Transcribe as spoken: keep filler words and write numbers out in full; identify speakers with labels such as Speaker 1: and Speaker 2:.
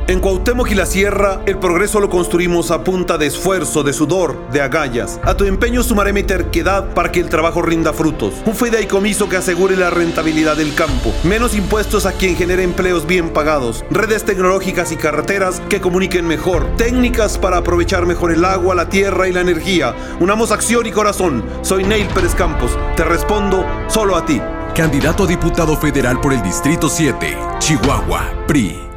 Speaker 1: En Cuauhtémoc y la Sierra, el progreso lo construimos a punta de esfuerzo, de sudor, de agallas. A tu empeño sumaré mi terquedad para que el trabajo rinda frutos. Un fideicomiso que asegure la rentabilidad del campo. Menos impuestos a quien genere empleos bien pagados. Redes tecnológicas y carreteras que comuniquen mejor. Técnicas para aprovechar mejor el agua, la tierra y la energía. Unamos acción y corazón. Soy Neil Pérez Campos. Te respondo solo a ti.
Speaker 2: Candidato a diputado federal por el Distrito siete, Chihuahua, P R I.